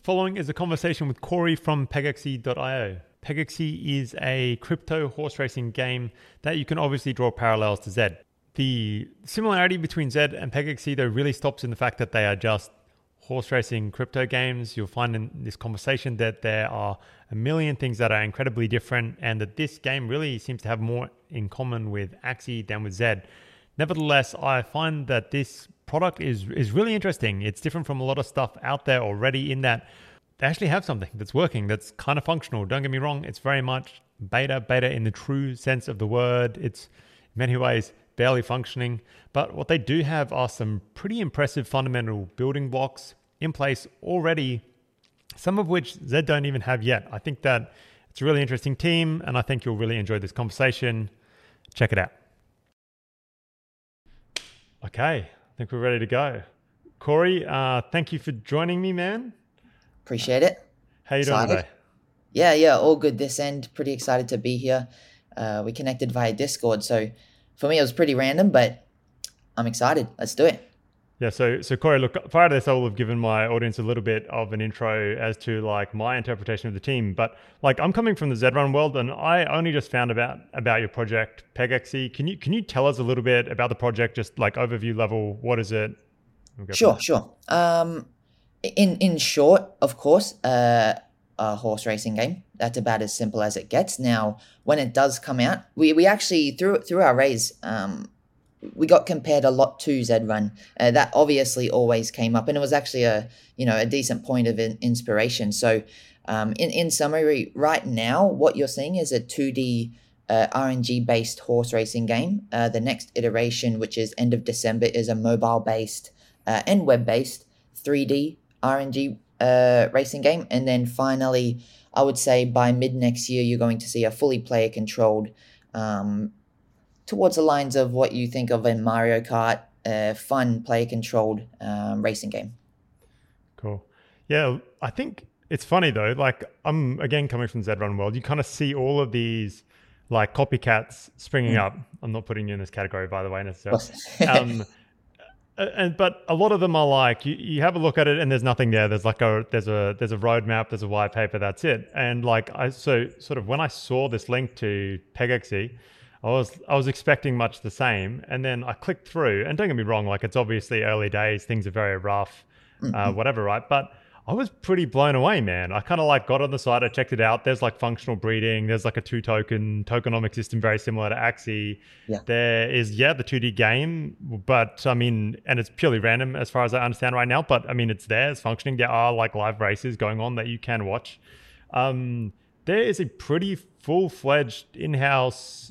Following is a conversation with Corey from PegXE.io. PegXE is a crypto horse racing game that you can obviously draw parallels to Zed. The similarity between Zed and PegXE though really stops in the fact that they are just horse racing crypto games. You'll find in this conversation that there are a million things that are incredibly different and that this game really seems to have more in common with Axie than with Zed. Nevertheless, I find that this product is really interesting. It's different from a lot of stuff out there already in that they actually have something that's working, that's kind of functional. Don't get me wrong, it's very much beta in the true sense of the word. It's in many ways barely functioning, but what they do have are some pretty impressive fundamental building blocks in place already, some of which Zed don't even have yet. I think that it's a really interesting team, and I think you'll really enjoy this conversation. Check it out. Okay, I think we're ready to go. Corey, thank you for joining me, man. Appreciate it. How you doing today? Yeah, all good this end. Pretty excited to be here. We connected via Discord, so for me it was pretty random, but I'm excited. Let's do it. Yeah, so Corey, look, prior to this, I will have given my audience a little bit of an intro as to like my interpretation of the team. But like, I'm coming from the Zedrun world, and I only just found about your project PegXE. Can you tell us a little bit about the project, just like overview level? What is it? Sure. In short, of course, a horse racing game. That's about as simple as it gets. Now, when it does come out, we actually through our raise, we got compared a lot to Zedrun. That obviously always came up, and it was actually a decent point of inspiration. So, in summary, right now, what you're seeing is a 2D RNG based horse racing game. The next iteration, which is end of December, is a mobile based and web based 3D RNG racing game, and then finally, I would say by mid next year, you're going to see a fully player controlled. Towards the lines of what you think of in Mario Kart, fun player-controlled racing game. Cool. Yeah, I think it's funny though. Like, I'm again coming from Zedrun world. You kind of see all of these like copycats springing up. I'm not putting you in this category, by the way, necessarily. But a lot of them are like you have a look at it and there's nothing there. There's like there's a roadmap, there's a white paper, that's it. And like so sort of when I saw this link to PegXE, I was expecting much the same, and then I clicked through, and don't get me wrong, like it's obviously early days, things are very rough, whatever, right? But I was pretty blown away, man. I kind of like got on the site, I checked it out. There's like functional breeding, there's like a tokenomic system very similar to Axie. Yeah. There is the 2D game, but I mean, and it's purely random as far as I understand right now. But I mean, it's there, it's functioning. There are like live races going on that you can watch. There is a pretty full-fledged in-house,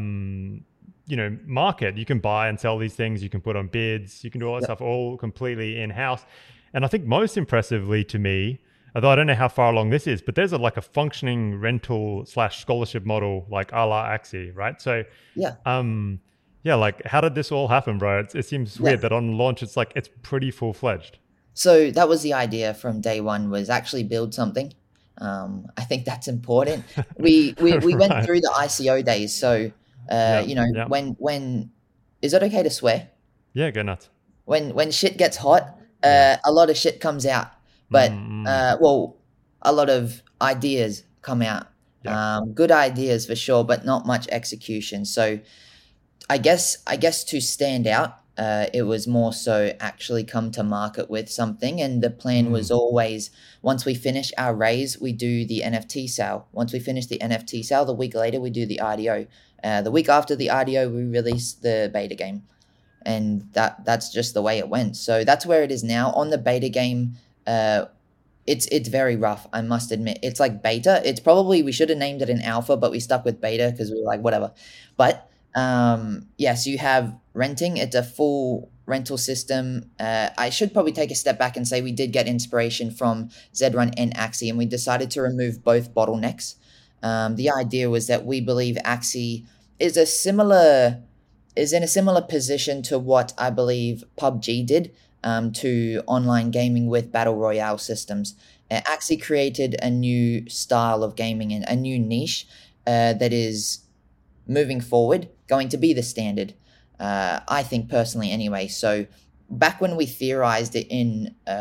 market. You can buy and sell these things. You can put on bids. You can do all that stuff all completely in-house. And I think most impressively to me, although I don't know how far along this is, but there's a functioning rental / scholarship model like a la Axie, right? So like how did this all happen, bro? It seems weird that on launch it's like it's pretty full-fledged. So that was the idea from day one, was actually build something. I think that's important. We Right. went through the ICO days, so when is it okay to swear? Yeah, go nuts. When shit gets hot, a lot of shit comes out, but a lot of ideas come out. Good ideas for sure, but not much execution. So I guess to stand out, it was more so actually come to market with something, and the plan was always, once we finish our raise, we do the NFT sale. Once we finish the NFT sale, the week later we do the RDO. The week after the RDO, we release the beta game, and that's just the way it went. So that's where it is now. On the beta game, it's very rough, I must admit. It's like beta. It's probably, we should have named it an alpha, but we stuck with beta because we were like, whatever. But so you have renting. It's a full rental system. I should probably take a step back and say we did get inspiration from Zedrun and Axie, and we decided to remove both bottlenecks. The idea was that we believe Axie is in a similar position to what I believe PUBG did to online gaming with battle royale systems. Axie created a new style of gaming and a new niche that is moving forward going to be the standard, I think personally anyway. So back when we theorized it in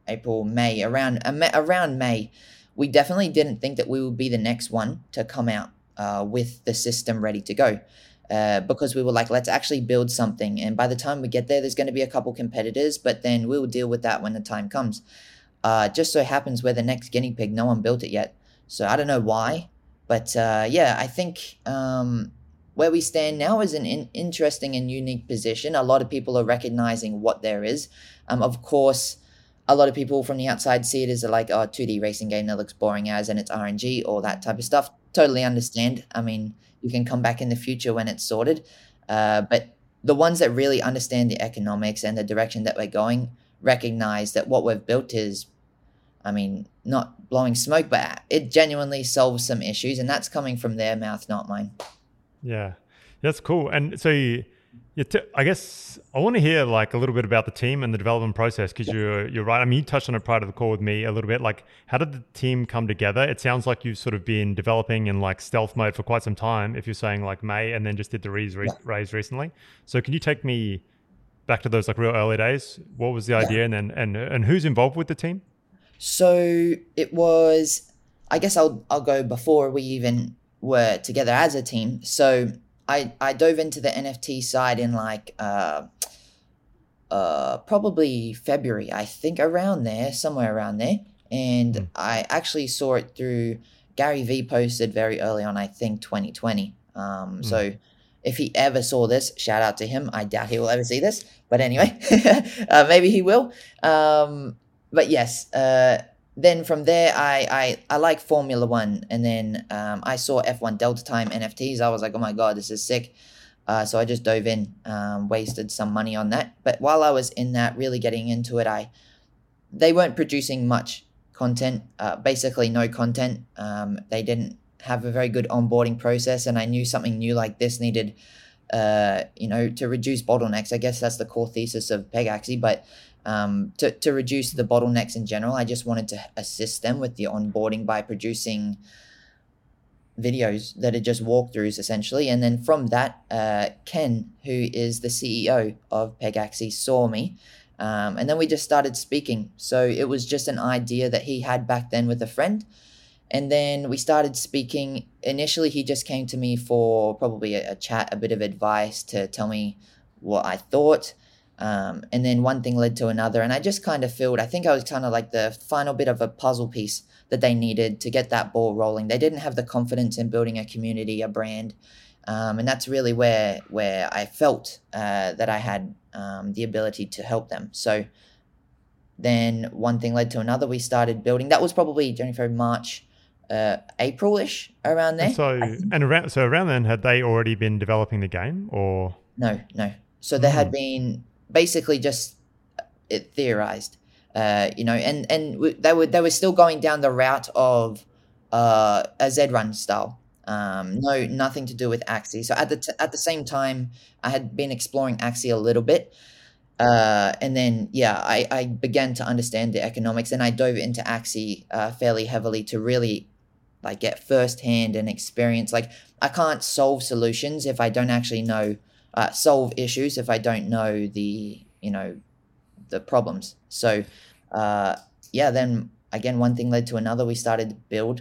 April, May, around May, we definitely didn't think that we would be the next one to come out with the system ready to go. Because we were like, let's actually build something. And by the time we get there, there's going to be a couple competitors, but then we'll deal with that when the time comes. Just so happens we're the next guinea pig. No one built it yet. So I don't know why. But yeah, I think where we stand now is an interesting and unique position. A lot of people are recognizing what there is. Of course, a lot of people from the outside see it as like, oh, 2D racing game that looks boring as, and it's RNG, all that type of stuff. Totally understand. I mean, you can come back in the future when it's sorted. But the ones that really understand the economics and the direction that we're going recognize that what we've built is, I mean, not blowing smoke, but it genuinely solves some issues, and that's coming from their mouth, not mine. Yeah, that's cool. And so I guess I want to hear like a little bit about the team and the development process, because you're right. I mean, you touched on it prior to the call with me a little bit. Like, how did the team come together? It sounds like you've sort of been developing in like stealth mode for quite some time, if you're saying like May, and then just did the raise recently. So can you take me back to those like real early days? What was the idea, and then and who's involved with the team? So it was, I guess I'll go before we even were together as a team. So I dove into the NFT side in like probably February, I think, around there, somewhere around there. And I actually saw it through Gary Vee posted very early on, I think 2020. So if he ever saw this, shout out to him. I doubt he will ever see this, but anyway, maybe he will. But yes, then from there, I like Formula One, and then I saw F1 Delta Time NFTs. I was like, oh my God, this is sick. So I just dove in, wasted some money on that. But while I was in that, really getting into it, they weren't producing much content, basically no content. They didn't have a very good onboarding process, and I knew something new like this needed, to reduce bottlenecks. I guess that's the core thesis of Pegaxi, but to reduce the bottlenecks in general, I just wanted to assist them with the onboarding by producing videos that are just walkthroughs essentially. And then from that, Ken, who is the CEO of Pegaxi, saw me, and then we just started speaking. So it was just an idea that he had back then with a friend, and then we started speaking. Initially, he just came to me for probably a chat, a bit of advice to tell me what I thought. And then one thing led to another, and I just kind of I think I was kind of like the final bit of a puzzle piece that they needed to get that ball rolling. They didn't have the confidence in building a community, a brand. And that's really where I felt that I had the ability to help them. So then one thing led to another. We started building. That was probably January, February, March, April-ish, around there. Around then, had they already been developing the game, or? No. So there had been basically just it theorized, and they were still going down the route of a Z-Run style. Nothing to do with Axie. So at the same time, I had been exploring Axie a little bit, and then I began to understand the economics, and I dove into Axie fairly heavily to really like get firsthand and experience. Like, I can't solve solutions if I don't actually know. Solve issues if I don't know the problems. So then again, one thing led to another. We started to build,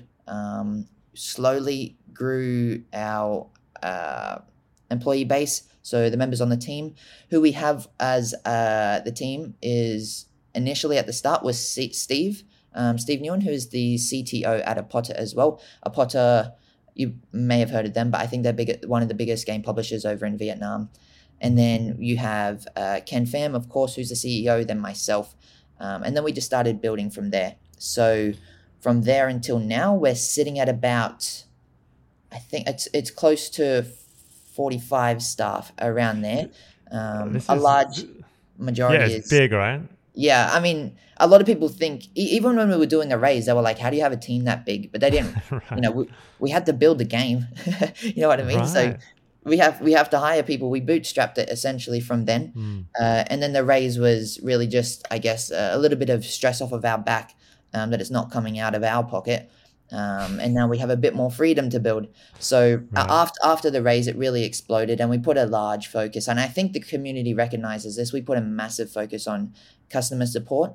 slowly grew our employee base. So the members on the team, who we have as the team, is initially at the start was Steve Nguyen, who is the CTO at Apotta as well. Apotta, you may have heard of them, but I think they're one of the biggest game publishers over in Vietnam. And then you have Ken Pham, of course, who's the CEO, then myself. And then we just started building from there. So from there until now, we're sitting at about, I think it's close to 45 staff around there. A large majority is big, right? Yeah, I mean, a lot of people think, even when we were doing the raise, they were like, how do you have a team that big? But they didn't, right. We had to build the game. You know what I mean? Right. So we have to hire people. We bootstrapped it essentially from then. And then the raise was really just, I guess, a little bit of stress off of our back, that it's not coming out of our pocket. And now we have a bit more freedom to build. So right. After the raise, it really exploded, and we put a large focus. And I think the community recognizes this. We put a massive focus on customer support.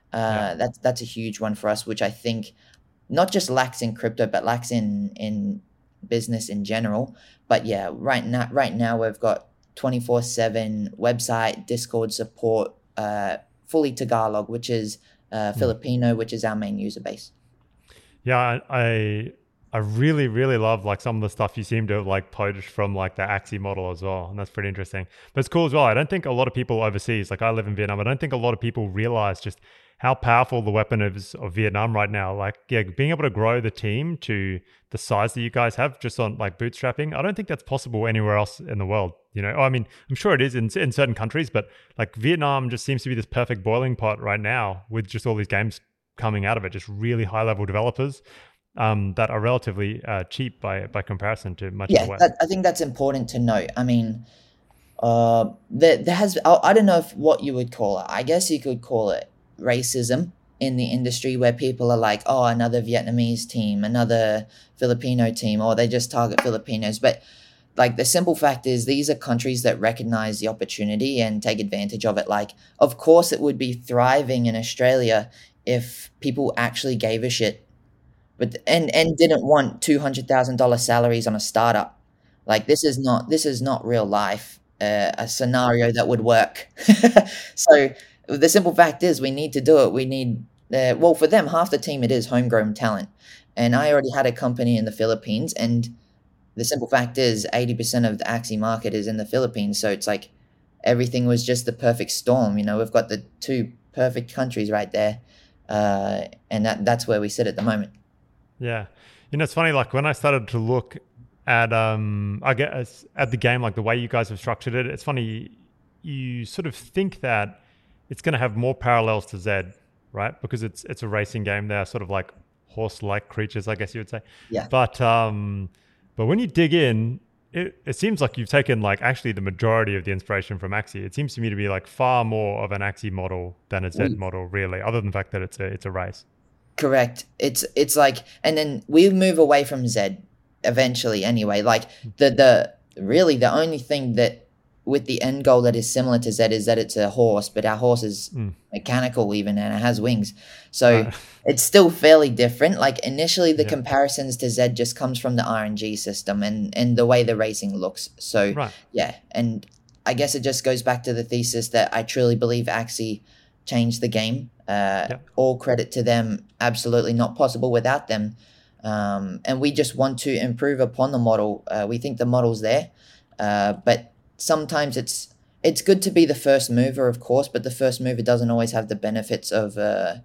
That's a huge one for us, which I think not just lacks in crypto, but lacks in business in general. But yeah, right now we've got 24/7 website, Discord support, fully Tagalog, which is Filipino, which is our main user base. Yeah, I really, really love like some of the stuff you seem to have like poached from like the Axie model as well. And that's pretty interesting. But it's cool as well. I don't think a lot of people overseas, like I live in Vietnam, I don't think a lot of people realize just how powerful the weapon is of Vietnam right now. Like, yeah, being able to grow the team to the size that you guys have just on like bootstrapping, I don't think that's possible anywhere else in the world. You know, I mean, I'm sure it is in certain countries, but like Vietnam just seems to be this perfect boiling pot right now with just all these games coming out of it, just really high level developers that are relatively cheap by comparison to much of the West. I think that's important to note. I mean, there has I don't know if what you would call it. I guess you could call it racism in the industry, where people are like, oh, another Vietnamese team, another Filipino team, or they just target Filipinos. But like the simple fact is, these are countries that recognize the opportunity and take advantage of it. Like, of course, it would be thriving in Australia if people actually gave a shit, but and didn't want $200,000 salaries on a startup. Like, this is not real life, a scenario that would work. So the simple fact is, we need to do it. We need well, for them, half the team, it is homegrown talent, and I already had a company in the Philippines, and the simple fact is 80% of the Axie market is in the Philippines. So it's like everything was just the perfect storm. You know, we've got the two perfect countries right there, and that's where we sit at the moment. Yeah, you know, it's funny. Like when I started to look at I guess at the game, like the way you guys have structured it, it's funny. You sort of think that it's going to have more parallels to Zed, right? Because it's a racing game. They're sort of like horse-like creatures, I guess you would say. Yeah. But when you dig in, it seems like you've taken like actually the majority of the inspiration from Axie. It seems to me to be like far more of an Axie model than a Zed model, really, other than the fact that it's a race. Correct. It's like, and then we move away from Zed eventually anyway. Like the really the only thing that with the end goal that is similar to Zed is that it's a horse, but our horse is mechanical even, and it has wings. So it's still fairly different. Like initially the comparisons to Zed just comes from the RNG system and the way the racing looks. So yeah, and I guess it just goes back to the thesis that I truly believe Axie changed the game. All credit to them. Absolutely not possible without them. And we just want to improve upon the model. We think the model's there, but sometimes it's good to be the first mover, of course, but the first mover doesn't always have the benefits of a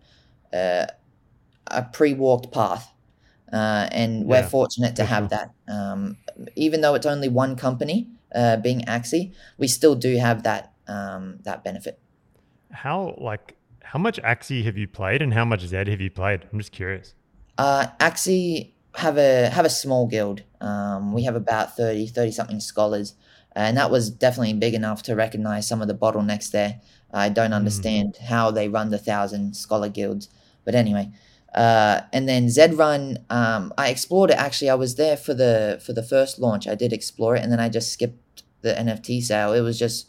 pre-walked path. And we're fortunate to have that. Even though it's only one company, being Axie, we still do have that benefit. How much Axie have you played and how much Zed have you played? I'm just curious. Axie have a small guild. We have about 30 something scholars, and that was definitely big enough to recognize some of the bottlenecks there. I don't understand how they run the 1,000 scholar guilds, but anyway. And then Zed Run, I explored it. Actually, I was there for the first launch. I did explore it, and then I just skipped the NFT sale. It was just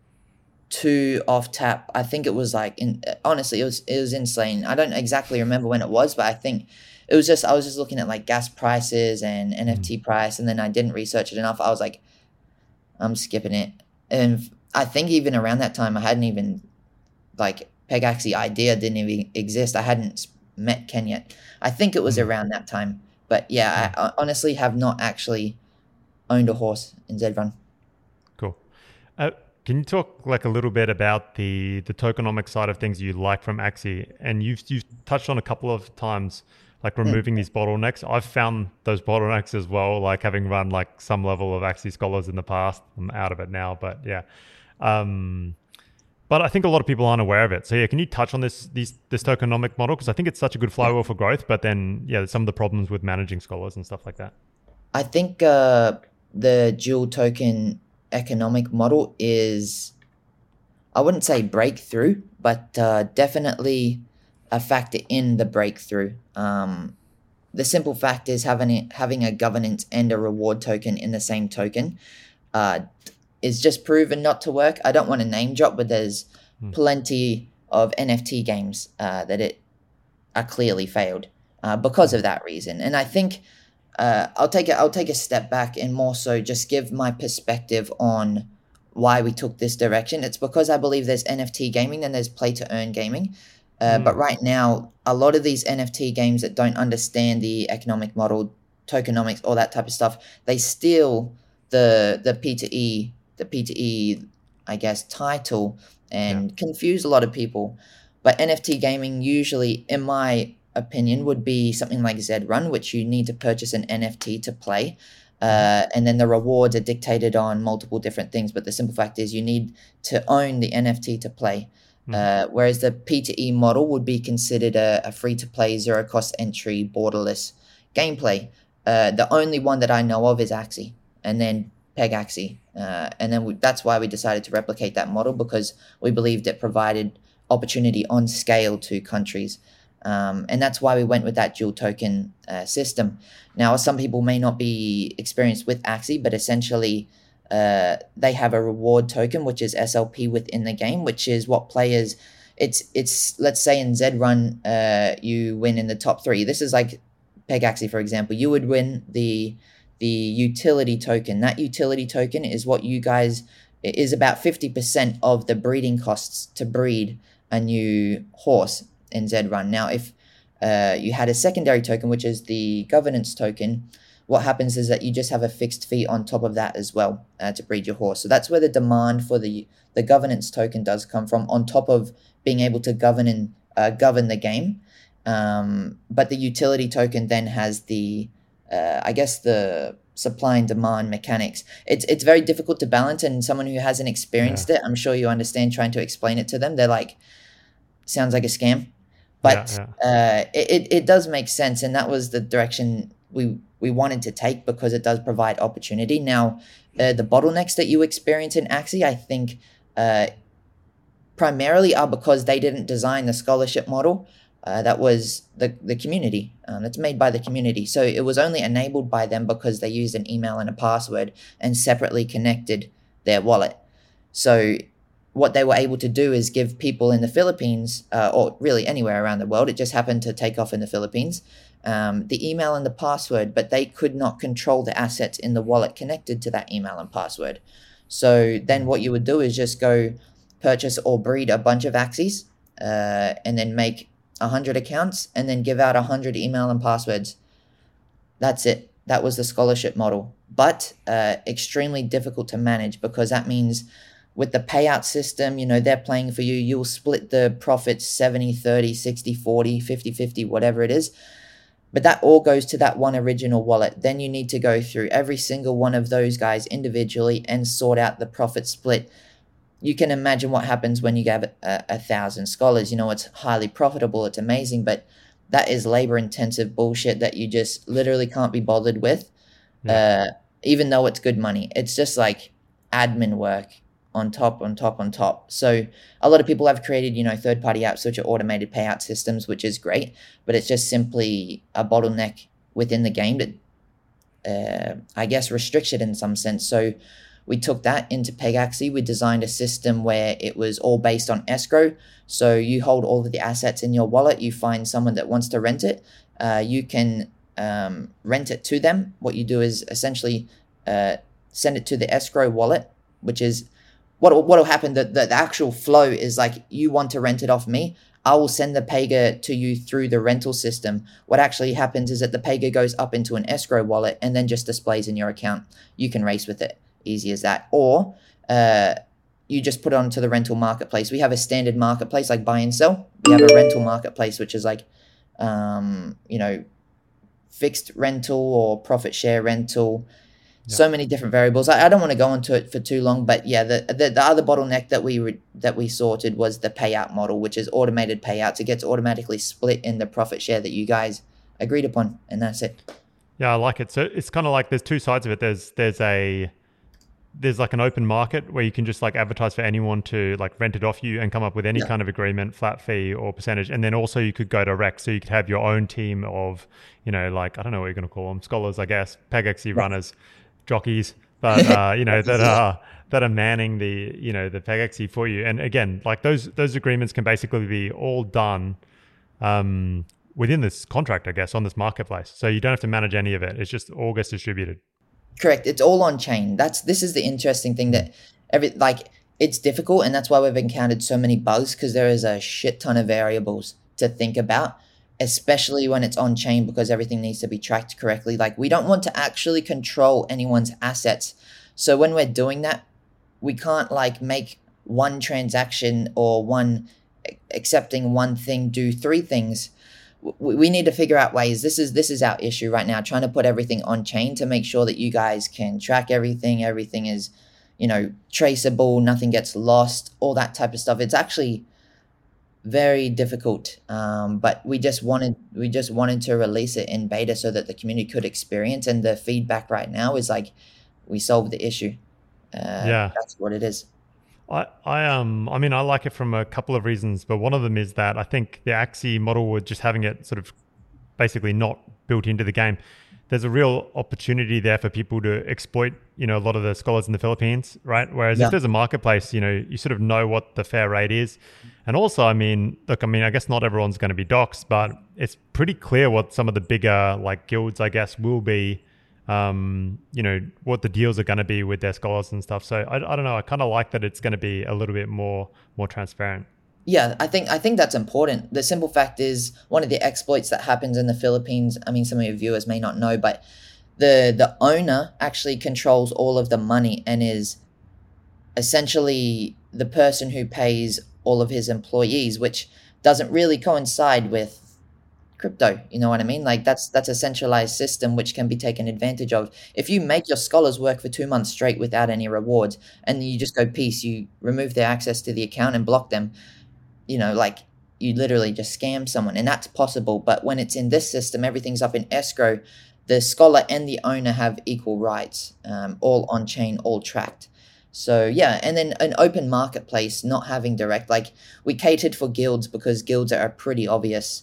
too off tap. I think it was like, honestly, it was insane. I don't exactly remember when it was, but I think it was just, I was just looking at like gas prices and NFT price, and then I didn't research it enough. I was like, I'm skipping it. And I think even around that time, I hadn't even, like, Pegaxie idea didn't even exist. I hadn't met Ken yet. I think it was around that time. But yeah, I honestly have not actually owned a horse in Zed Run. Cool. Can you talk like a little bit about the tokenomic side of things you like from Axie? And you've touched on a couple of times, like removing these bottlenecks. I've found those bottlenecks as well, like having run like some level of Axie scholars in the past. I'm out of it now, but yeah. But I think a lot of people aren't aware of it. So yeah, can you touch on this tokenomic model? Because I think it's such a good flywheel for growth, but then there's some of the problems with managing scholars and stuff like that. I think the dual token economic model is, I wouldn't say breakthrough, but definitely a factor in the breakthrough. The simple fact is having a governance and a reward token in the same token is just proven not to work. I don't want to name drop, but there's plenty of NFT games that it are clearly failed because of that reason. And I think I'll take a step back and more so just give my perspective on why we took this direction. It's because I believe there's NFT gaming and there's play to earn gaming. But right now, a lot of these NFT games that don't understand the economic model, tokenomics, all that type of stuff, they steal the P2E, I guess, title and confuse a lot of people. But NFT gaming usually, in my opinion, would be something like Zed Run, which you need to purchase an NFT to play. And then the rewards are dictated on multiple different things. But the simple fact is you need to own the NFT to play. Whereas the P2E model would be considered a free-to-play, zero-cost entry, borderless gameplay. The only one that I know of is Axie, and then Peg Axie. And then that's why we decided to replicate that model, because we believed it provided opportunity on scale to countries. And that's why we went with that dual token system. Now, some people may not be experienced with Axie, but essentially they have a reward token, which is SLP within the game, which is what players, it's let's say in Zed Run, you win in the top 3. This is like Peg Axie, for example. You would win the utility token. That utility token is what you guys, is about 50% of the breeding costs to breed a new horse in Zed Run. Now, if you had a secondary token, which is the governance token, what happens is that you just have a fixed fee on top of that as well to breed your horse. So that's where the demand for the governance token does come from, on top of being able to govern the game. But the utility token then has the, I guess, the supply and demand mechanics. It's very difficult to balance, and someone who hasn't experienced it, I'm sure you understand, trying to explain it to them, they're like, sounds like a scam. But it does make sense, and that was the direction we wanted to take, because it does provide opportunity. Now, the bottlenecks that you experience in Axie, I think, primarily are because they didn't design the scholarship model. That was the community. It's made by the community. So it was only enabled by them because they used an email and a password and separately connected their wallet. So what they were able to do is give people in the Philippines, or really anywhere around the world, it just happened to take off in the Philippines, the email and the password, but they could not control the assets in the wallet connected to that email and password. So then what you would do is just go purchase or breed a bunch of Axies, and then make 100 accounts and then give out 100 email and passwords. That's it. That was the scholarship model, but extremely difficult to manage, because that means with the payout system, they're playing for you. You'll split the profits 70-30, 60-40, 50-50, whatever it is. But that all goes to that one original wallet. Then you need to go through every single one of those guys individually and sort out the profit split. You can imagine what happens when you have 1,000 scholars. It's highly profitable. It's amazing, but that is labor-intensive bullshit that you just literally can't be bothered with, even though it's good money. It's just like admin work on top. So a lot of people have created, third-party apps which are automated payout systems, which is great, but it's just simply a bottleneck within the game that, I guess, restricts it in some sense. So we took that into Peg Axie. We designed a system where it was all based on escrow. So you hold all of the assets in your wallet. You find someone that wants to rent it. You can rent it to them. What you do is essentially send it to the escrow wallet, which is what will happen. The actual flow is like, you want to rent it off me, I will send the Pega to you through the rental system. What actually happens is that the Pega goes up into an escrow wallet and then just displays in your account. You can race with it. Easy as that. Or you just put it onto the rental marketplace. We have a standard marketplace like buy and sell. We have a rental marketplace, which is like, fixed rental or profit share rental. So many different variables. I don't want to go into it for too long, but yeah, the other bottleneck that we sorted was the payout model, which is automated payouts. It gets automatically split in the profit share that you guys agreed upon, and that's it. Yeah, I like it. So it's kind of like there's two sides of it. There's like an open market where you can just like advertise for anyone to like rent it off you and come up with any kind of agreement, flat fee or percentage. And then also you could go direct. So you could have your own team of, like, I don't know what you're going to call them, scholars, I guess, Peg Axie runners, jockeys, but that are manning the the PegXE for you. And again, like those agreements can basically be all done within this contract, I guess, on this marketplace. So you don't have to manage any of it. It's just all gets distributed. Correct. It's all on chain. This is the interesting thing that it's difficult, and that's why we've encountered so many bugs, because there is a shit ton of variables to think about, especially when it's on chain, because everything needs to be tracked correctly. Like, we don't want to actually control anyone's assets. So when we're doing that, we can't like make one transaction or one accepting one thing do three things. We need to figure out ways. This is our issue right now, trying to put everything on chain to make sure that you guys can track everything. Everything is, traceable, nothing gets lost, all that type of stuff. It's actually very difficult, but we just wanted to release it in beta so that the community could experience, and the feedback right now is like, we solved the issue. That's what it is. I mean, I like it from a couple of reasons, but one of them is that I think the Axie model, with just having it sort of basically not built into the game, there's a real opportunity there for people to exploit, a lot of the scholars in the Philippines, right? Whereas if there's a marketplace, you sort of know what the fair rate is. And also, I mean, I guess not everyone's going to be doxxed, but it's pretty clear what some of the bigger like guilds, I guess, will be, what the deals are going to be with their scholars and stuff. So I don't know. I kind of like that it's going to be a little bit more transparent. Yeah, I think that's important. The simple fact is, one of the exploits that happens in the Philippines, I mean, some of your viewers may not know, but the owner actually controls all of the money and is essentially the person who pays all of his employees, which doesn't really coincide with crypto. You know what I mean? Like, that's a centralized system which can be taken advantage of. If you make your scholars work for 2 months straight without any rewards, and you just go peace, you remove their access to the account and block them, like, you literally just scam someone, and that's possible. But when it's in this system, everything's up in escrow. The scholar and the owner have equal rights, all on chain, all tracked. So yeah, and then an open marketplace, not having direct, like, we catered for guilds because guilds are a pretty obvious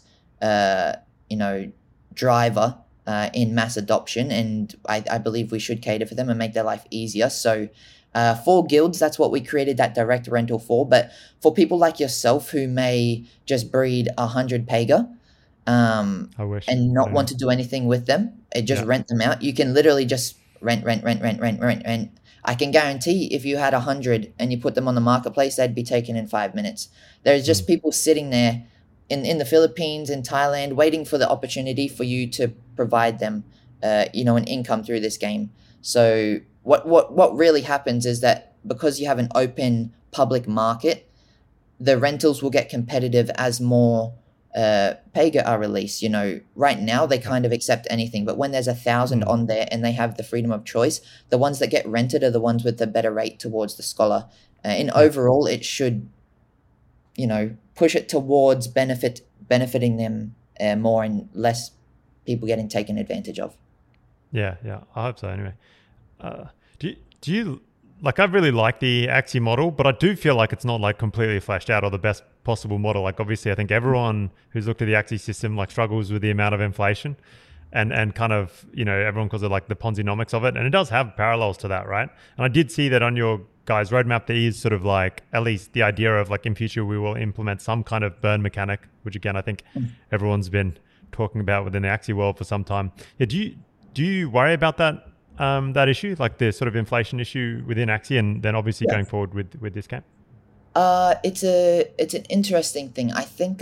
driver in mass adoption, and I believe we should cater for them and make their life easier. So for guilds, that's what we created that direct rental for. But for people like yourself who may just breed 100 Pega and not want to do anything with them, just rent them out. You can literally just rent. I can guarantee if you had 100 and you put them on the marketplace, they'd be taken in 5 minutes. There's just people sitting there in the Philippines, in Thailand, waiting for the opportunity for you to provide them, an income through this game. So what really happens is that because you have an open public market, the rentals will get competitive as more Pega are released. Right now they kind of accept anything, but when there's 1,000 on there and they have the freedom of choice, the ones that get rented are the ones with the better rate towards the scholar. Overall, it should, push it towards benefiting them more and less people getting taken advantage of. Yeah, I hope so. Anyway, do you like? I really like the Axie model, but I do feel like it's not like completely fleshed out or the best possible model. Like, obviously, I think everyone who's looked at the Axie system like struggles with the amount of inflation, and kind of everyone calls it like the Ponzi-nomics of it, and it does have parallels to that, right? And I did see that on your guys' roadmap there is sort of like at least the idea of like in future we will implement some kind of burn mechanic, which again I think everyone's been talking about within the Axie world for some time. Yeah, do you worry about that issue, like the sort of inflation issue within Axie, and then obviously going forward with this game? It's an interesting thing. I think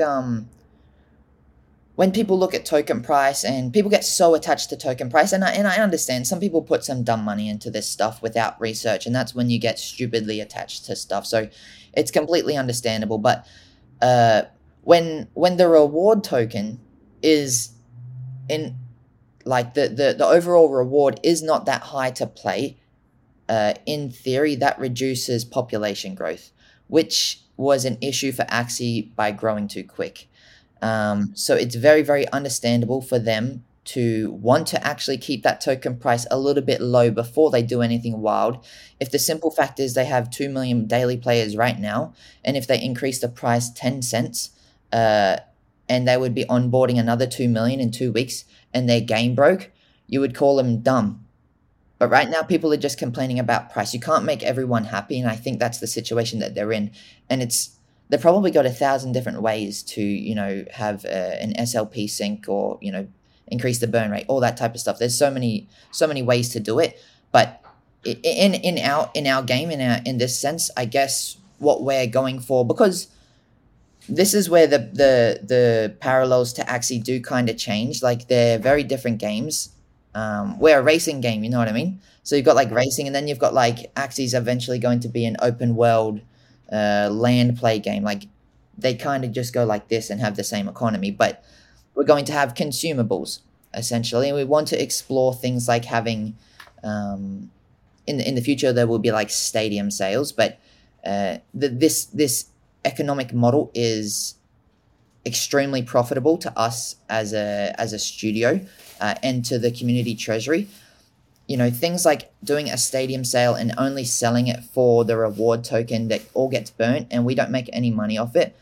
when people look at token price and people get so attached to token price, and I understand some people put some dumb money into this stuff without research, and that's when you get stupidly attached to stuff. So it's completely understandable. But when the reward token is in, like, the overall reward is not that high to play, in theory that reduces population growth, which was an issue for Axie by growing too quick. So it's very, very understandable for them to want to actually keep that token price a little bit low before they do anything wild. If the simple fact is they have 2 million daily players right now, and if they increase the price 10 cents, and they would be onboarding another 2 million in 2 weeks, and their game broke, you would call them dumb. But right now, people are just complaining about price. You can't make everyone happy, and I think that's the situation that they're in. And they've probably got 1,000 different ways to, have an SLP sync or, increase the burn rate, all that type of stuff. There's so many ways to do it. But in our game, in this sense, I guess what we're going for, because this is where the parallels to Axie do kind of change. Like, they're very different games. We're a racing game, you know what I mean? So you've got like racing, and then you've got like Axie's eventually going to be an open world land play game. Like, they kind of just go like this and have the same economy, but we're going to have consumables essentially, and we want to explore things like having in the future there will be like stadium sales, but this economic model is extremely profitable to us as a studio and to the community treasury. Things like doing a stadium sale and only selling it for the reward token that all gets burnt and we don't make any money off it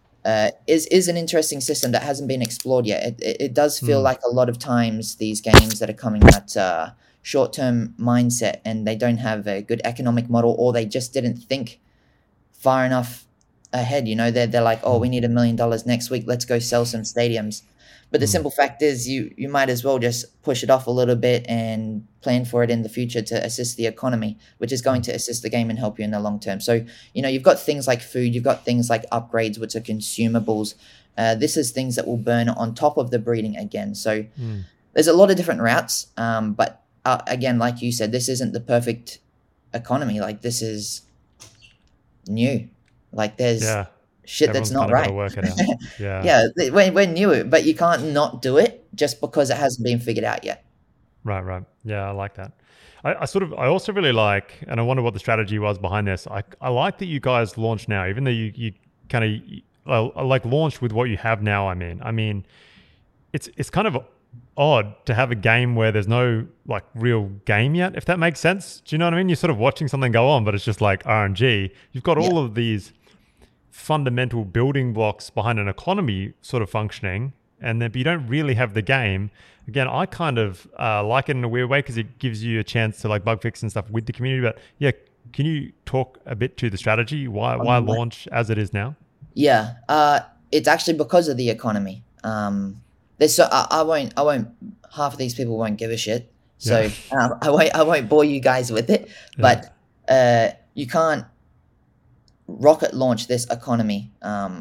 is an interesting system that hasn't been explored yet. It does feel like a lot of times these games that are coming at short-term mindset, and they don't have a good economic model, or they just didn't think far enough ahead. They're like, oh, we need $1 million next week, let's go sell some stadiums. But the simple fact is you might as well just push it off a little bit and plan for it in the future to assist the economy, which is going to assist the game and help you in the long term. So, you've got things like food, you've got things like upgrades, which are consumables. This is things that will burn on top of the breeding again. So there's a lot of different routes. But again, like you said, this isn't the perfect economy. Like, this is new. Like, there's shit that's not right. Work it out. Yeah. We're new, but you can't not do it just because it hasn't been figured out yet. Right. Yeah, I like that. I also really like, and I wonder what the strategy was behind this. I like that you guys launched now, even though you kind of like launched with what you have now. I mean, it's kind of odd to have a game where there's no like real game yet, if that makes sense. Do you know what I mean? You're sort of watching something go on, but it's just like RNG. You've got all of these fundamental building blocks behind an economy sort of functioning, and then but you don't really have the game. Again, I kind of like it in a weird way because it gives you a chance to like bug fix and stuff with the community. But yeah, can you talk a bit to the strategy? Why launch as it is now? Yeah, it's actually because of the economy. I won't. Half of these people won't give a shit. So I won't bore you guys with it. But you can't rocket launch this economy.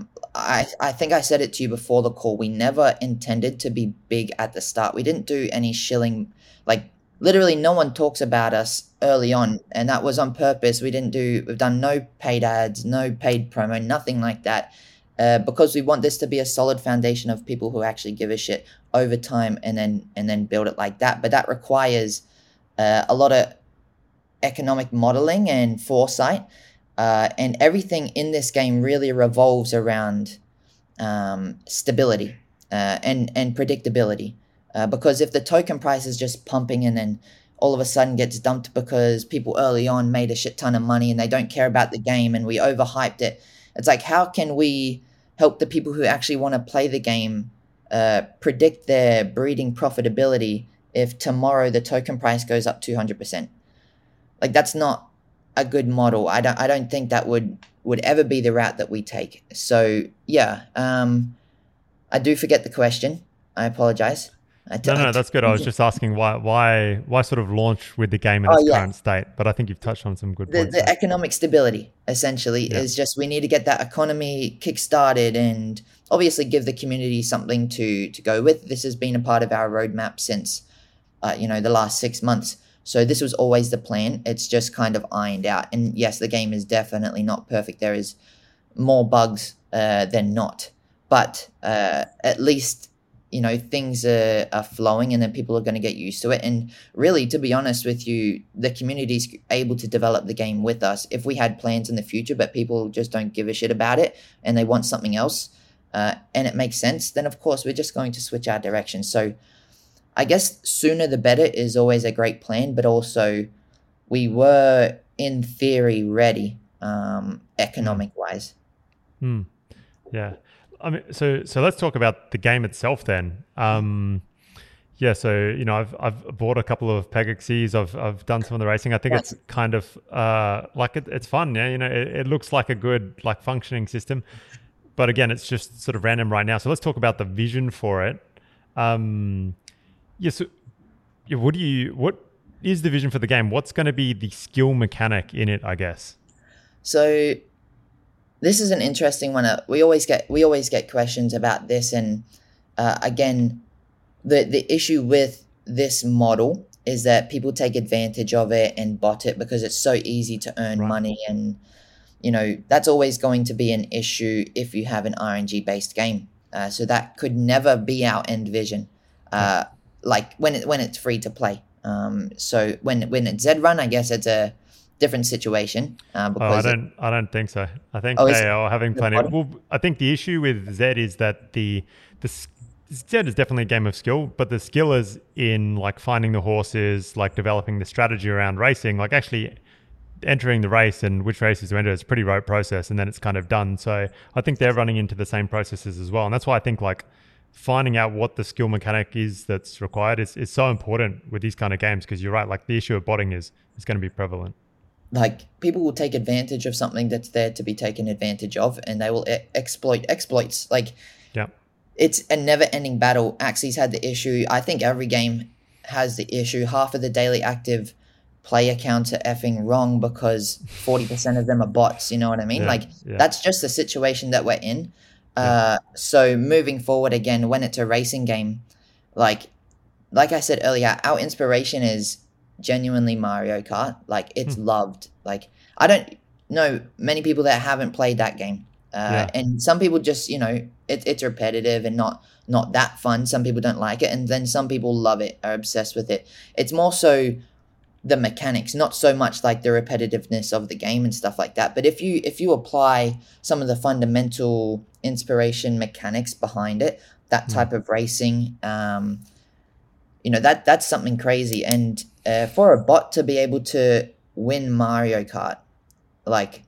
I think I said it to you before the call. We never intended to be big at the start. We didn't do any shilling. Like, literally no one talks about us early on, and that was on purpose. We've done no paid ads, no paid promo, nothing like that, because we want this to be a solid foundation of people who actually give a shit over time, and then build it like that. But that requires a lot of economic modeling and foresight. And everything in this game really revolves around stability and predictability. Because if the token price is just pumping and then all of a sudden gets dumped because people early on made a shit ton of money and they don't care about the game and we overhyped it, it's like, how can we help the people who actually want to play the game predict their breeding profitability if tomorrow the token price goes up 200%? Like, that's not a good model. I don't think that would ever be the route that we take. So yeah, I do forget the question. I apologize. No, that's good. I was just asking why sort of launch with the game in its current state, but I think you've touched on some good points. The economic stability essentially is just, we need to get that economy kick-started and obviously give the community something to go with. This has been a part of our roadmap since the last 6 months. So this was always the plan. It's just kind of ironed out. And yes, the game is definitely not perfect. There is more bugs than not. But at least, things are flowing, and then people are going to get used to it. And really, to be honest with you, the community is able to develop the game with us. If we had plans in the future, but people just don't give a shit about it and they want something else, and it makes sense, then of course we're just going to switch our direction. So I guess sooner the better is always a great plan, but also we were in theory ready, economic wise. Yeah. I mean, so let's talk about the game itself then. Yeah, so I've bought a couple of PegXCs. I've done some of the racing. I think Yes. it's kind of it's fun. Yeah, it looks like a good like functioning system, but again, it's just sort of random right now. So let's talk about the vision for it. Um, yeah, so yeah, what is the vision for the game? What's going to be the skill mechanic in it? I guess. So this is an interesting one. We always get questions about this, and again, the issue with this model is that people take advantage of it and bot it because it's so easy to earn Right. money, and that's always going to be an issue if you have an RNG based game. So that could never be our end vision. Like when it's free to play. So when it's Z Run, I guess it's a different situation Oh, because I don't think so. I think is they are having the plenty. bottom. Well, I think the issue with Zed is that Zed is definitely a game of skill, but the skill is in like finding the horses, like developing the strategy around racing, like actually entering the race and which races to enter. It's a pretty rote process, and then it's kind of done. So I think they're running into the same processes as well, and that's why I think like finding out what the skill mechanic is that's required is so important with these kind of games, because you're right, like the issue of botting is going to be prevalent. Like people will take advantage of something that's there to be taken advantage of, and they will exploit exploits. Like Yeah. it's a never-ending battle. Axie's had the issue. I think every game has the issue. Half of the daily active player counts are effing wrong because 40% of them are bots. You know what I mean? Yeah. Like Yeah. that's just the situation that we're in. Yeah. So moving forward again, when it's a racing game, like I said earlier, our inspiration is genuinely Mario Kart. Like it's loved. Like I don't know many people that haven't played that game. Yeah. And some people just, it's repetitive and not that fun. Some people don't like it, and then some people love it, are obsessed with it. It's more so the mechanics, not so much like the repetitiveness of the game and stuff like that. But if you apply some of the fundamental inspiration mechanics behind it, that type of racing, that's something crazy. And for a bot to be able to win Mario Kart, like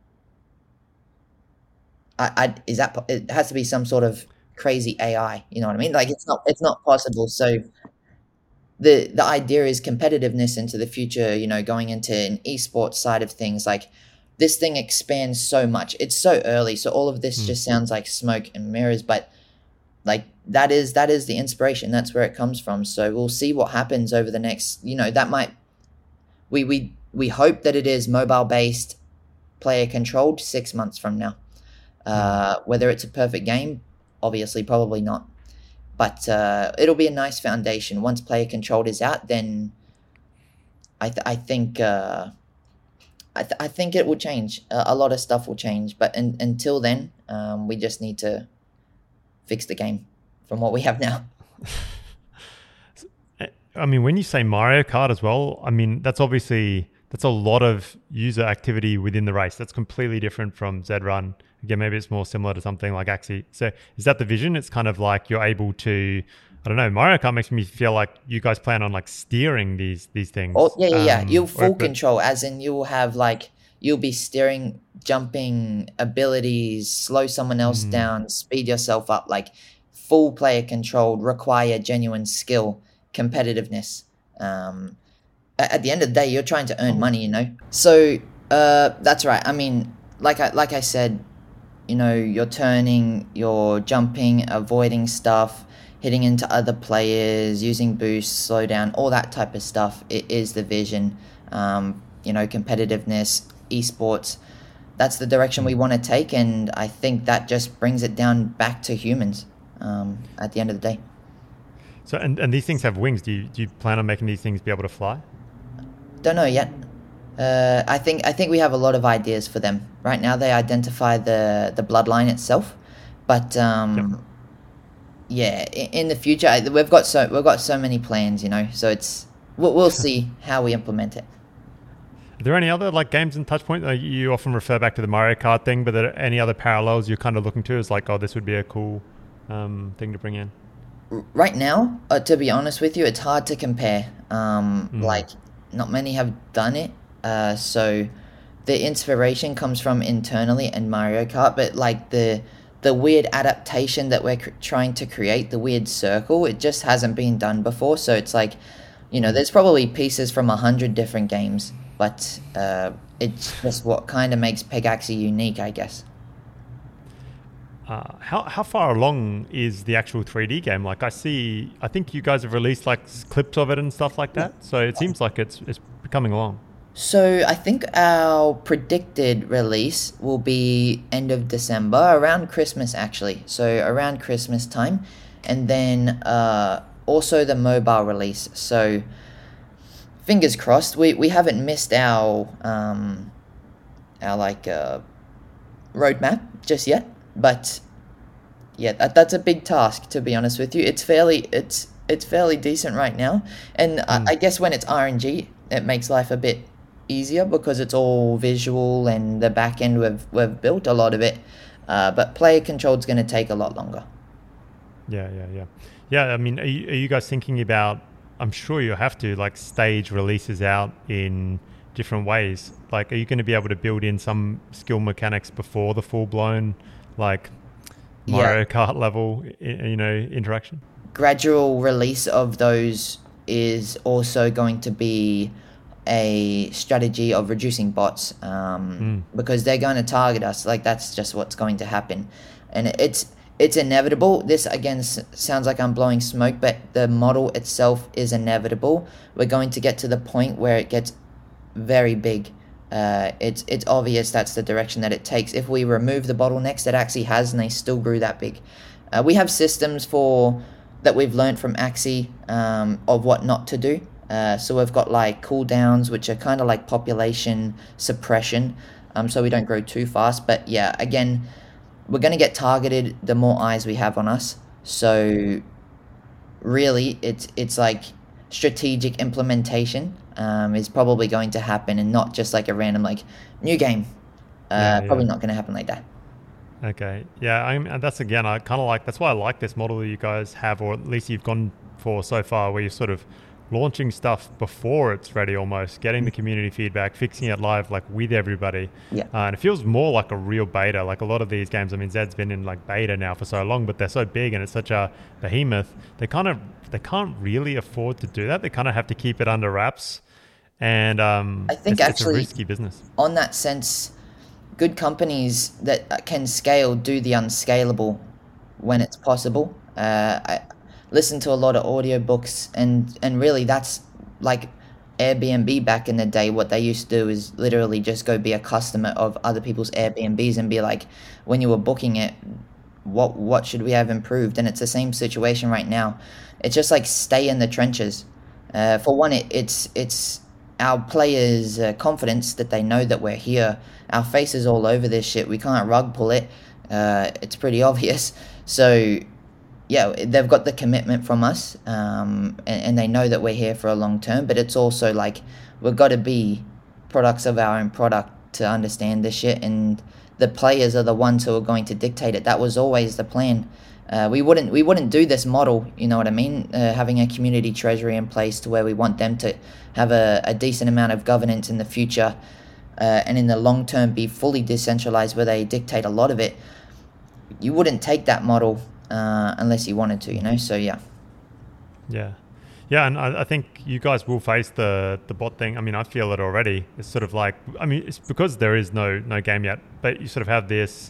it has to be some sort of crazy AI, you know what I mean? Like it's not possible. So the idea is competitiveness into the future, going into an esports side of things. Like this thing expands so much. It's so early, so all of this just sounds like smoke and mirrors, but like that is the inspiration. That's where it comes from. So we'll see what happens over the next, that might we hope that it is mobile based, player controlled 6 months from now. Whether it's a perfect game, obviously probably not, but it'll be a nice foundation. Once player controlled is out, then I think it will change. A lot of stuff will change, but until then, we just need to fix the game from what we have now. I mean, when you say Mario Kart as well, I mean, that's a lot of user activity within the race. That's completely different from Zed Run. Again, maybe it's more similar to something like Axie. So is that the vision? It's kind of like you're able to, I don't know, Mario Kart makes me feel like you guys plan on like steering these things. Oh, yeah. You'll full control, as in you'll have you'll be steering, jumping abilities, slow someone else down, speed yourself up, like full player controlled, require genuine skill, competitiveness. At the end of the day, you're trying to earn money, So that's right. I mean, like I said, you're turning, you're jumping, avoiding stuff, hitting into other players, using boosts, slow down, all that type of stuff. It is the vision. Competitiveness, esports. That's the direction we want to take, and I think that just brings it down back to humans at the end of the day. So and these things have wings. Do you plan on making these things be able to fly? Don't know yet. I think we have a lot of ideas for them. Right now they identify the bloodline itself, but yeah, in the future we've got so many plans, so we'll see how we implement it. Are there any other like games in Touchpoint? You often refer back to the Mario Kart thing, but are there any other parallels you're kind of looking to as like, oh, this would be a cool thing to bring in? Right now, to be honest with you, it's hard to compare. Like not many have done it. So the inspiration comes from internally in Mario Kart, but like the the weird adaptation that we're trying to create, the weird circle, it just hasn't been done before. So it's like, there's probably pieces from 100 different games, but it's just what kind of makes Pegaxi unique, I guess. How far along is the actual 3D game? Like I think you guys have released like clips of it and stuff like that. So it seems like it's coming along. So I think our predicted release will be end of December, around Christmas actually. So around Christmas time, and then also the mobile release. So fingers crossed. We haven't missed our roadmap just yet, but yeah, that's a big task, to be honest with you. It's fairly decent right now, and I guess when it's RNG, it makes life a bit easier because it's all visual and the back end we've built a lot of it, but player control is going to take a lot longer. Yeah. I mean, are you guys thinking about, I'm sure you have to, like, stage releases out in different ways? Like, are you going to be able to build in some skill mechanics before the full-blown, like, Mario Kart level interaction? Gradual release of those is also going to be a strategy of reducing bots, because they're going to target us. Like, that's just what's going to happen, and it's inevitable. This again sounds like I'm blowing smoke, but the model itself is inevitable. We're going to get to the point where it gets very big. It's obvious that's the direction that it takes. If we remove the bottlenecks that Axie has, and they still grew that big, we have systems that we've learned from Axie of what not to do. So we've got like cooldowns, which are kind of like population suppression, so we don't grow too fast. But yeah, again, we're going to get targeted the more eyes we have on us. So really, it's like strategic implementation is probably going to happen, and not just like a random like new game. Probably not going to happen like that. Okay, yeah, that's again, I kind of like, that's why I like this model that you guys have, or at least you've gone for so far, where you're sort of launching stuff before it's ready, almost getting the community feedback, fixing it live, like with everybody. And it feels more like a real beta. Like a lot of these games, I mean, Zed's been in like beta now for so long, but they're so big and it's such a behemoth, they can't really afford to do that. They kind of have to keep it under wraps, and I think it's a risky business. On that sense, good companies that can scale do the unscalable when it's possible. I listen to a lot of audiobooks, and really that's like Airbnb back in the day. What they used to do is literally just go be a customer of other people's Airbnbs and be like, when you were booking it, what should we have improved? And it's the same situation right now. It's just like stay in the trenches. For one, it's our players' confidence that they know that we're here. Our faces all over this shit. We can't rug pull it. It's pretty obvious. So yeah, they've got the commitment from us, and they know that we're here for a long term. But it's also like we've got to be products of our own product to understand this shit, and the players are the ones who are going to dictate it. That was always the plan. We wouldn't do this model, you know what I mean? Having a community treasury in place to where we want them to have a decent amount of governance in the future, and in the long term be fully decentralized where they dictate a lot of it. You wouldn't take that model unless you wanted to, so yeah. Yeah, and I think you guys will face the bot thing. I mean, I feel it already. It's sort of like, I mean, it's because there is no game yet, but you sort of have this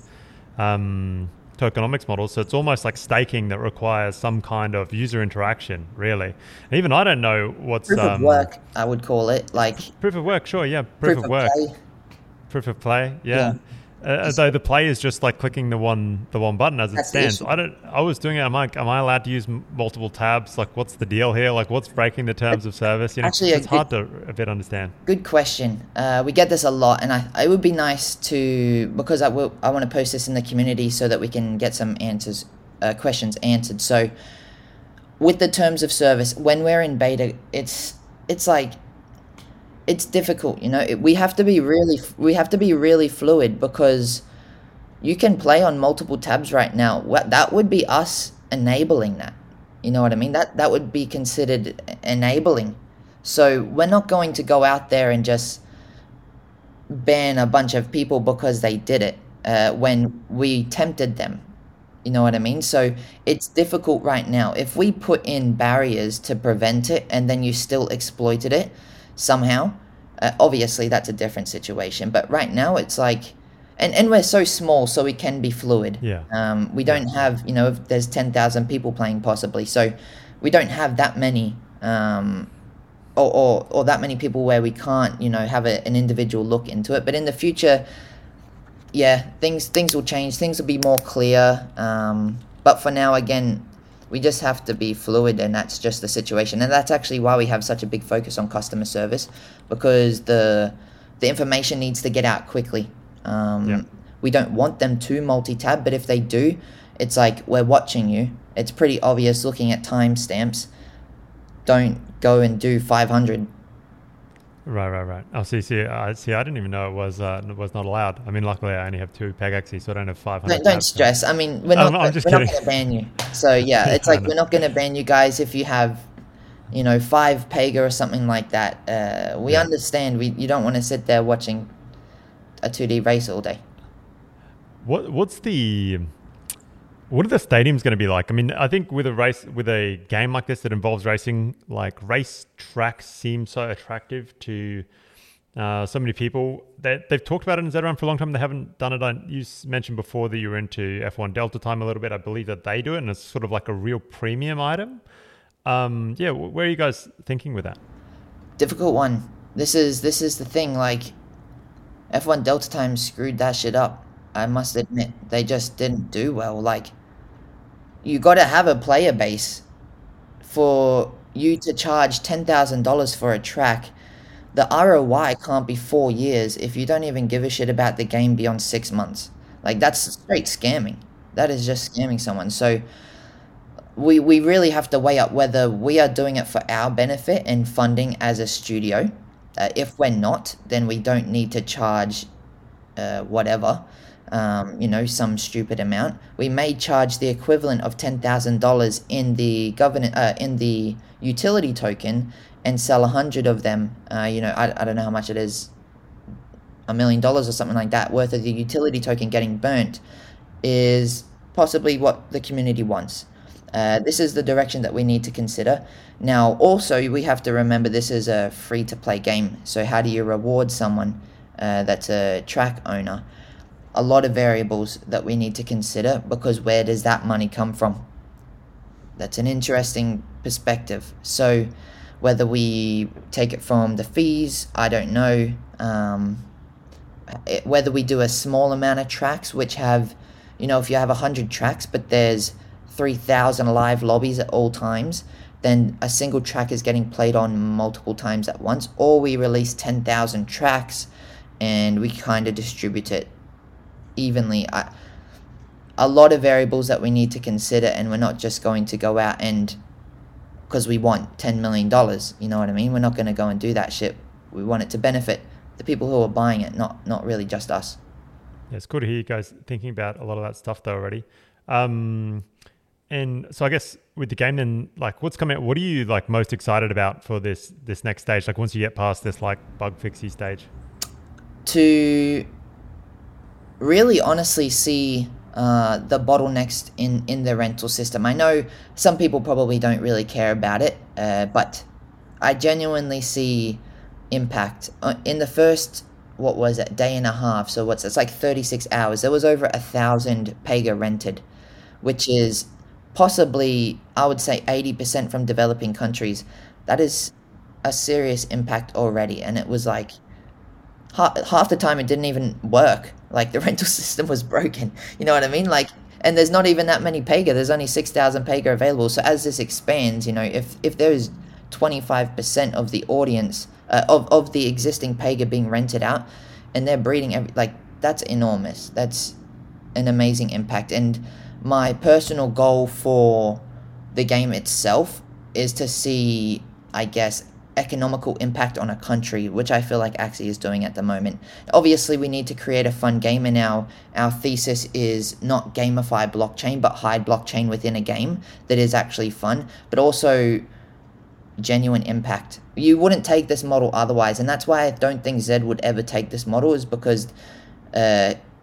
tokenomics model, so it's almost like staking that requires some kind of user interaction, really. And even I don't know what's proof of work, I would call it, like proof of work. Sure, yeah, proof of work, proof of play, yeah. Though the play is just like clicking the one button as it stands. I was doing it. I'm like, am I allowed to use multiple tabs? Like, what's the deal here? Like, what's breaking the terms of service? Actually, it's hard to a bit understand. Good question. We get this a lot, and it would be nice to, because I want to post this in the community so that we can get some questions answered. So, with the terms of service, when we're in beta, it's like, it's difficult, we have to be really fluid, because you can play on multiple tabs right now. That would be us enabling that, you know what I mean? That would be considered enabling. So we're not going to go out there and just ban a bunch of people because they did it when we tempted them. You know what I mean? So it's difficult right now. If we put in barriers to prevent it and then you still exploited it somehow, obviously that's a different situation. But right now it's like, and we're so small, so we can be fluid. Yeah. We don't have, if there's 10,000 people playing possibly, so we don't have that many, or that many people where we can't, have an individual look into it. But in the future, yeah, things will change. Things will be more clear. But for now, again, we just have to be fluid, and that's just the situation. And that's actually why we have such a big focus on customer service, because the information needs to get out quickly. We don't want them to multi-tab, but if they do, it's like, we're watching you. It's pretty obvious looking at timestamps. Don't go and do 500. Right. Oh, see, I didn't even know it was not allowed. I mean, luckily I only have 2 PegXE, so I don't have 500. Don't stress. I mean, we're not going to ban you. So yeah, it's like, we're not going to ban you guys if you have, 5 Pega or something like that. We understand. You don't want to sit there watching a 2D race all day. What are the stadiums going to be like? I mean, I think with a game like this that involves racing, like, race tracks seem so attractive to so many people. They've talked about it in Z-Run for a long time. They haven't done it. You mentioned before that you were into F1 Delta Time a little bit. I believe that they do it, and it's sort of like a real premium item. Where are you guys thinking with that? Difficult one. This is the thing. Like, F1 Delta Time screwed that shit up. I must admit, they just didn't do well. Like, you got to have a player base for you to charge $10,000 for a track. The ROI can't be 4 years if you don't even give a shit about the game beyond 6 months. Like, that's straight scamming. That is just scamming someone. So we really have to weigh up whether we are doing it for our benefit and funding as a studio. If we're not, then we don't need to charge whatever. Some stupid amount. We may charge the equivalent of $10,000 in the utility token and sell 100 of them. I don't know how much it is, $1 million or something like that worth of the utility token getting burnt is possibly what the community wants. This is the direction that we need to consider. Now, also, we have to remember this is a free-to-play game. So how do you reward someone that's a track owner? A lot of variables that we need to consider, because where does that money come from? That's an interesting perspective. So whether we take it from the fees, I don't know. Whether we do a small amount of tracks, which have, if you have 100 tracks, but there's 3,000 live lobbies at all times, then a single track is getting played on multiple times at once. Or we release 10,000 tracks and we kind of distribute it evenly. A lot of variables that we need to consider, and we're not just going to go out and, because we want $10 million, you know what I mean? We're not going to go and do that shit. We want it to benefit the people who are buying it, not really just us. Yeah, it's cool to hear you guys thinking about a lot of that stuff though already. And so I guess with the game then, like, what's coming out, what are you like most excited about for this next stage? Like, once you get past this like bug fixy stage? To really honestly see the bottlenecks in the rental system. I know some people probably don't really care about it, but I genuinely see impact. In the first, what was it, day and a half, so it's like 36 hours, there was over 1,000 Pega rented, which is possibly, I would say, 80% from developing countries. That is a serious impact already, and it was like half the time it didn't even work. Like, the rental system was broken. You know what I mean? Like, and there's not even that many Pega. There's only 6,000 Pega available. So as this expands, if there is 25% of the audience of the existing Pega being rented out, and they're breeding that's enormous. That's an amazing impact. And my personal goal for the game itself is to see, I guess, economical impact on a country, which I feel like Axie is doing at the moment. Obviously, we need to create a fun game, and our thesis is not gamify blockchain, but hide blockchain within a game that is actually fun, but also genuine impact. You wouldn't take this model otherwise, and that's why I don't think Zed would ever take this model, is because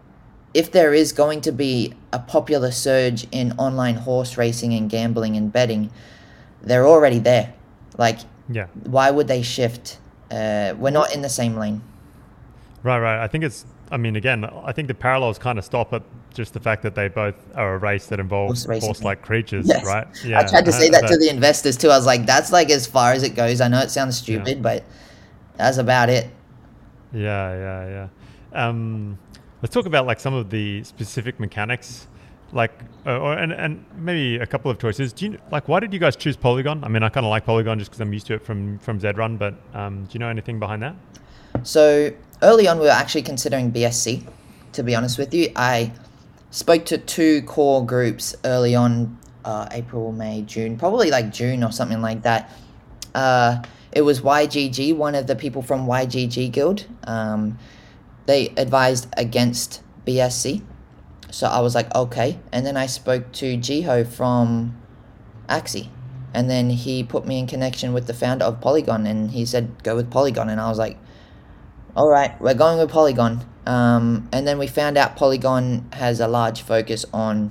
if there is going to be a popular surge in online horse racing and gambling and betting, they're already there. Like, Yeah. why would they shift? We're not in the same lane. Right. I think again, I think the parallels kind of stop at just the fact that they both are a race that involves horse-like creatures, Yes. right? Yeah. I tried to say that to the investors too. I was like, that's like as far as it goes. I know it sounds stupid, but that's about it. Yeah. Let's talk about like some of the specific mechanics, like, and maybe a couple of choices. Do you like, why did you guys choose Polygon? I mean, I kind of like Polygon just because I'm used to it from Zrun, but do you know anything behind that? So early on, we were actually considering BSC. To be honest with you, I spoke to 2 core groups early on, April, May, June, probably like June or something like that. It was YGG, one of the people from YGG Guild. They advised against BSC. So I was like, okay. And then I spoke to Jiho from Axie. And then he put me in connection with the founder of Polygon. And he said, go with Polygon. And I was like, all right, we're going with Polygon. And then we found out Polygon has a large focus on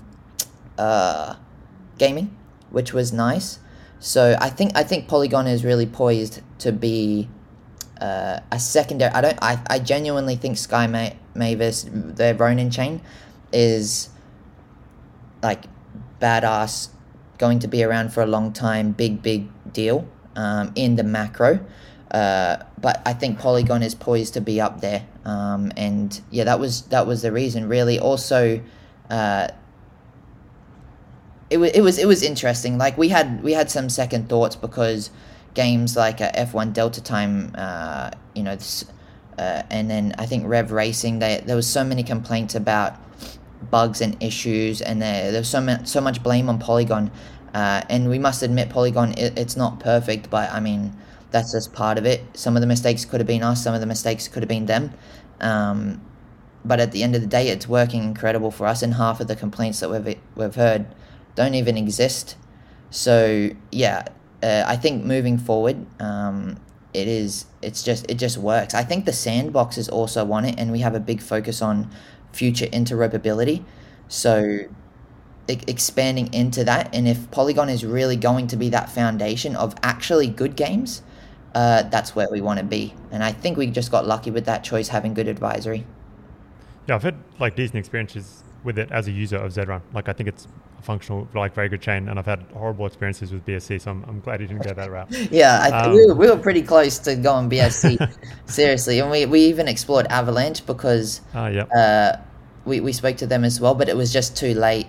gaming, which was nice. So I think Polygon is really poised to be a secondary. I genuinely think Sky Mavis, their Ronin chain, is like badass, going to be around for a long time, big deal in the macro. But I think Polygon is poised to be up there. And yeah, that was the reason really. Also, it was interesting. Like we had some second thoughts because games like F1 Delta Time, and then I think Rev Racing, there was so many complaints about bugs and issues, and there was so much blame on Polygon. And we must admit, Polygon, it's not perfect, but I mean, that's just part of it. Some of the mistakes could have been us, some of the mistakes could have been them. But at the end of the day, it's working incredible for us, and half of the complaints that we've heard don't even exist. So yeah, I think moving forward, it just works. I think the sandbox is also on it, and we have a big focus on future interoperability. So expanding into that, and if Polygon is really going to be that foundation of actually good games, that's where we want to be. And I think we just got lucky with that choice, having good advisory. Yeah, I've had like decent experiences with it as a user of Zrun. Like I think it's a functional, like very good chain, and I've had horrible experiences with BSC, so I'm glad you didn't go that route. Yeah, we were pretty close to going BSC, seriously, and we even explored Avalanche because we spoke to them as well, but it was just too late.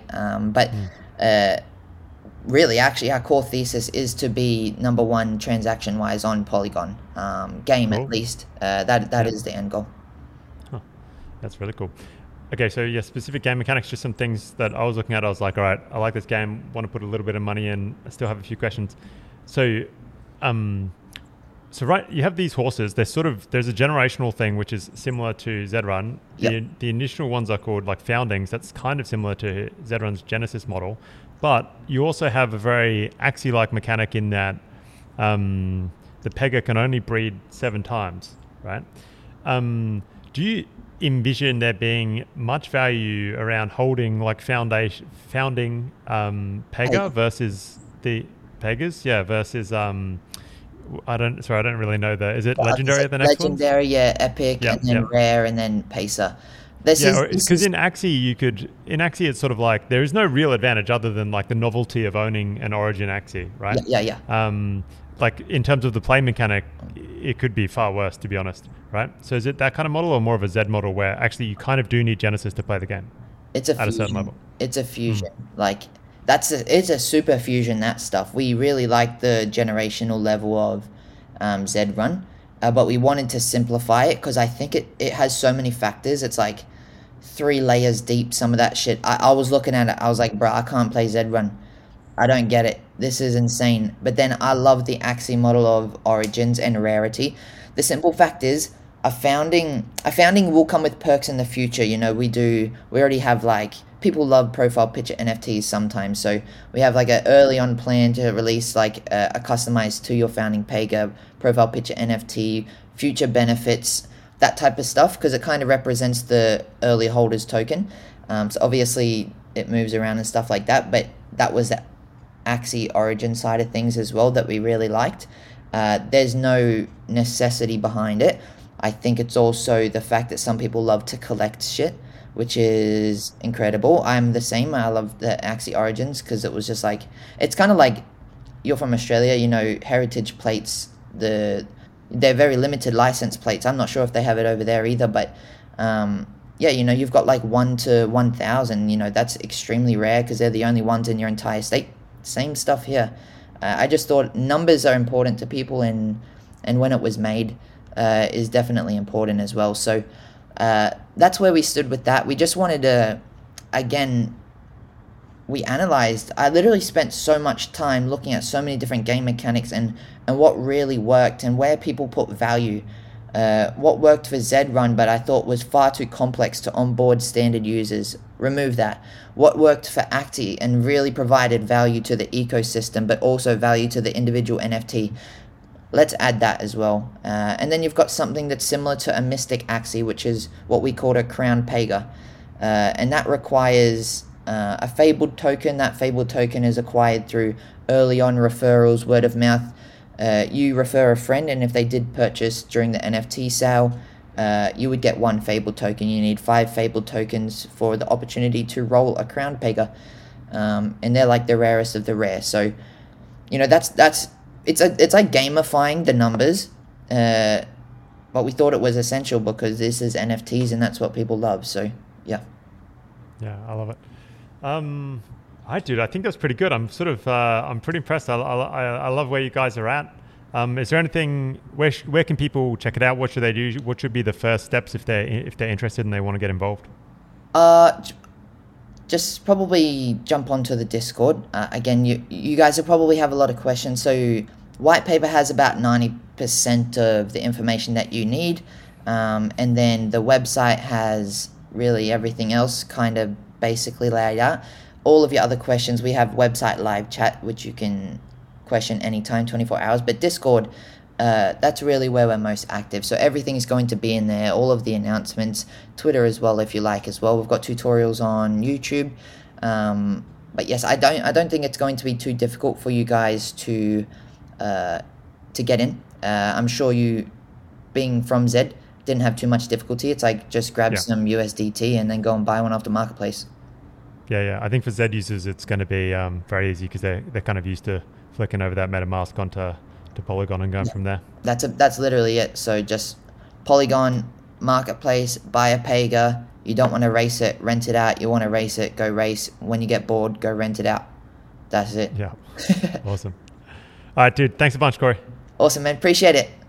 Really, actually, our core thesis is to be number one transaction-wise on Polygon game, cool. At least. That is the end goal. Huh. That's really cool. Okay, so yeah, specific game mechanics, just some things that I was looking at. I was like, all right, I like this game, want to put a little bit of money in. I still have a few questions. So, right, you have these horses. There's a generational thing which is similar to Zrun. Yep. The initial ones are called like foundings. That's kind of similar to Zrun's Genesis model, but you also have a very Axie-like mechanic in that the Pega can only breed 7 times, right? Do you envision there being much value around holding like founding Pega versus the Pegas? Yeah, versus I don't really know that. Is it Legendary the next one? Legendary, yeah, Epic, and then Rare, and then Pacer. Because in Axie it's sort of like there is no real advantage other than like the novelty of owning an Origin Axie, right? Yeah. Like in terms of the play mechanic, it could be far worse, to be honest, right? So is it that kind of model or more of a Z model where actually you kind of do need Genesis to play the game? It's a certain level. It's a fusion. Like it's a super fusion, that stuff. We really like the generational level of Zrun, but we wanted to simplify it because I think it has so many factors. It's like 3 layers deep, some of that shit. I was looking at it, I was like, bro, I can't play Zrun. I don't get it. This is insane. But then I love the Axie model of Origins and Rarity. The simple fact is, a founding will come with perks in the future. You know, we already have like, people love profile picture NFTs sometimes. So we have like an early on plan to release like a customized to your founding Pega profile picture NFT, future benefits. that type of stuff, because it kind of represents the early holders token. So obviously it moves around and stuff like that, but that was the Axie origin side of things as well that we really liked. There's no necessity behind it. I think it's also the fact that some people love to collect shit, which is incredible. I'm the same. I love the Axie Origins because it was just like, it's kind of like, you're from Australia, you know, heritage plates, they're very limited license plates. I'm not sure if they have it over there either, but yeah, you know, you've got like 1 to 1,000, you know, that's extremely rare because they're the only ones in your entire state. Same stuff here. I just thought numbers are important to people, and when it was made is definitely important as well. So that's where we stood with that. We just wanted to, again, we analyzed. I literally spent so much time looking at so many different game mechanics and what really worked and where people put value. What worked for Zrun but I thought was far too complex to onboard standard users. Remove that. What worked for Axie and really provided value to the ecosystem but also value to the individual NFT. Let's add that as well. And then you've got something that's similar to a Mystic Axie, which is what we called a Crown Pega. And that requires a Fabled token. That Fabled token is acquired through early on referrals, word of mouth. You refer a friend, and if they did purchase during the NFT sale, you would get 1 Fabled token. You need 5 Fabled tokens for the opportunity to roll a Crown Pega. And they're like the rarest of the rare. So, you know, it's like gamifying the numbers, but we thought it was essential because this is NFTs and that's what people love. So yeah, I love it. I think that's pretty good. I'm sort of I'm pretty impressed. I love where you guys are at. Is there anything where can people check it out? What should they do? What should be the first steps if they're interested and they want to get involved? Just probably jump onto the Discord. Again, you guys will probably have a lot of questions. So white paper has about 90% of the information that you need. And then the website has really everything else kind of basically laid out. All of your other questions, we have website live chat, which you can question anytime, 24 hours. But Discord, that's really where we're most active. So everything is going to be in there, all of the announcements, Twitter as well, if you like as well. We've got tutorials on YouTube. But yes, I don't think it's going to be too difficult for you guys to get in. I'm sure you, being from Zed, didn't have too much difficulty. It's like just grab some USDT and then go and buy one off the marketplace. Yeah. I think for Zed users, it's going to be very easy because they're kind of used to flicking over that MetaMask onto Polygon and going from there. That's literally it. So just Polygon marketplace, buy a Pega. You don't want to race it, rent it out. You want to race it, go race. When you get bored, go rent it out. That's it. Yeah. Awesome. All right, dude. Thanks a bunch, Corey. Awesome, man. Appreciate it.